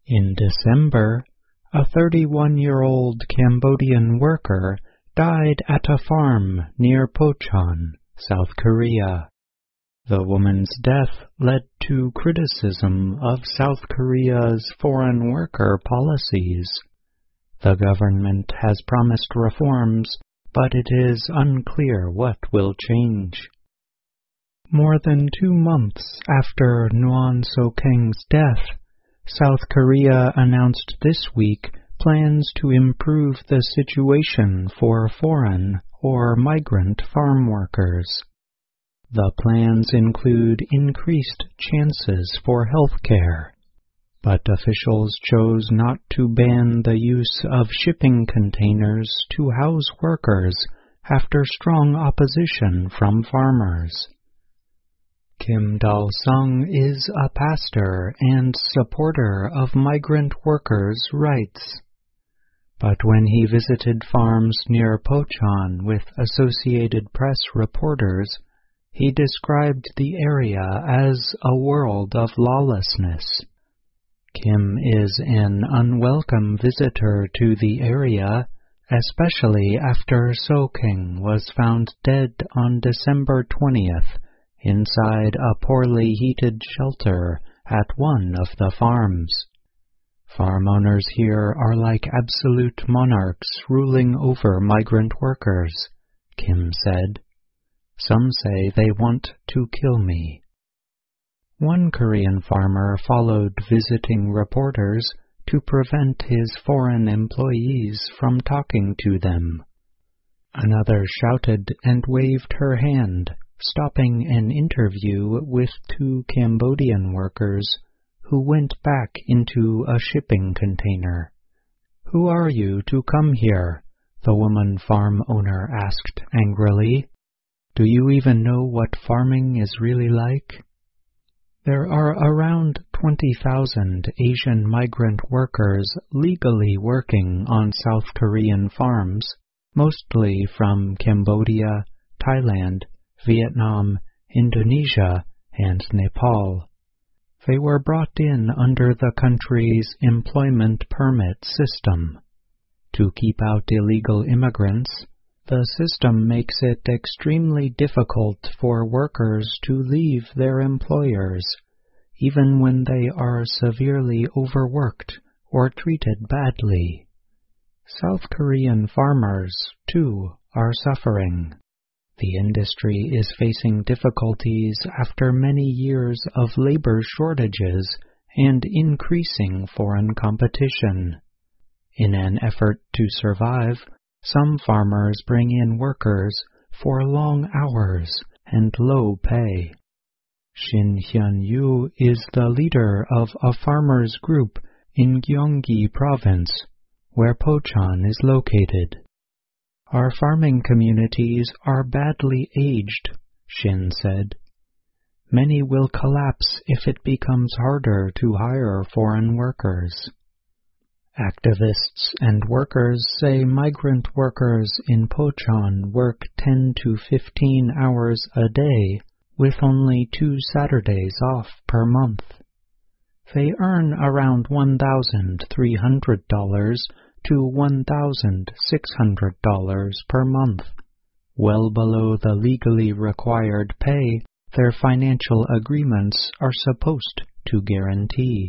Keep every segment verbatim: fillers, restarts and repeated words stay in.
In December, a thirty-one-year-old Cambodian worker died at a farm near Pocheon, South Korea. The woman's death led to criticism of South Korea's foreign worker policies. The government has promised reforms, but it is unclear what will change. More than two months after Nguyen So Kang's death, South Korea announced this week plans to improve the situation for foreign or migrant farm workers. The plans include increased chances for health care, but officials chose not to ban the use of shipping containers to house workers after strong opposition from farmers. Kim Dal-sung is a pastor and supporter of migrant workers' rights. But when he visited farms near Pocheon with Associated Press reporters, he described the area as a world of lawlessness. Kim is an unwelcome visitor to the area, especially after So Kang was found dead on December twentieth inside a poorly heated shelter at one of the farms. Farm owners here are like absolute monarchs ruling over migrant workers, Kim said. Some say they want to kill me. One Korean farmer followed visiting reporters to prevent his foreign employees from talking to them. Another shouted and waved her hand, stopping an interview with two Cambodian workers who went back into a shipping container. "Who are you to come here?" the woman farm owner asked angrily. "Do you even know what farming is really like?" There are around twenty thousand Asian migrant workers legally working on South Korean farms, mostly from Cambodia, Thailand, Vietnam, Indonesia, and Nepal. They were brought in under the country's employment permit system. To keep out illegal immigrants, the system makes it extremely difficult for workers to leave their employers, even when they are severely overworked or treated badly. South Korean farmers, too, are suffering. The industry is facing difficulties after many years of labor shortages and increasing foreign competition. In an effort to survive, some farmers bring in workers for long hours and low pay. Shin Hyun-yu is the leader of a farmers' group in Gyeonggi Province, where Pocheon is located. "Our farming communities are badly aged," Shin said. "Many will collapse if it becomes harder to hire foreign workers." Activists and workers say migrant workers in Pocheon work ten to fifteen hours a day with only two Saturdays off per month. They earn around one thousand three hundred dollars to one thousand six hundred dollars per month, well below the legally required pay their financial agreements are supposed to guarantee.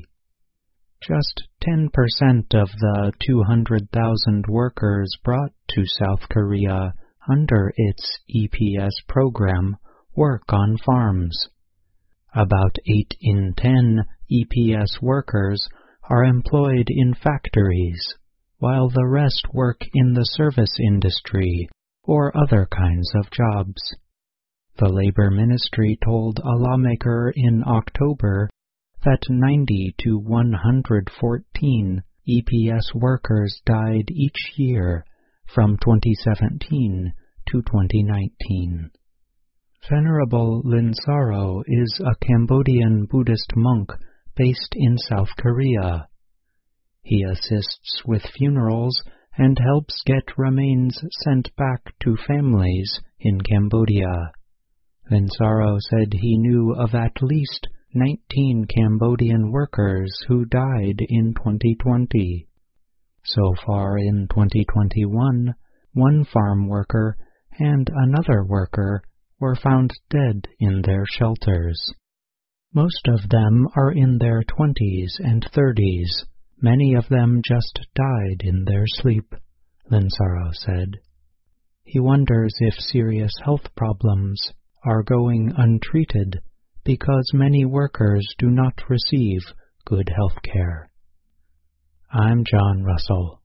Just ten percent of the two hundred thousand workers brought to South Korea under its E P S program work on farms. About eight in ten E P S workers are employed in factories, while the rest work in the service industry or other kinds of jobs. The Labor Ministry told a lawmaker in October that ninety to one hundred fourteen E P S workers died each year from twenty seventeen to twenty nineteen. Venerable Linsaro is a Cambodian Buddhist monk based in South Korea. He assists with funerals and helps get remains sent back to families in Cambodia. Linsaro said he knew of at least nineteen Cambodian workers who died in twenty twenty. So far in twenty twenty-one, one farm worker and another worker were found dead in their shelters. Most of them are in their twenties and thirties. Many of them just died in their sleep, Linsaro said. He wonders if serious health problems are going untreated because many workers do not receive good health care. I'm John Russell.